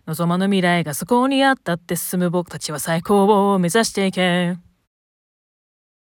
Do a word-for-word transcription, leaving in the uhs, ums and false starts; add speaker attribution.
Speaker 1: 望まぬ未来がそこにあったって進む僕たちは最高を目指していけ。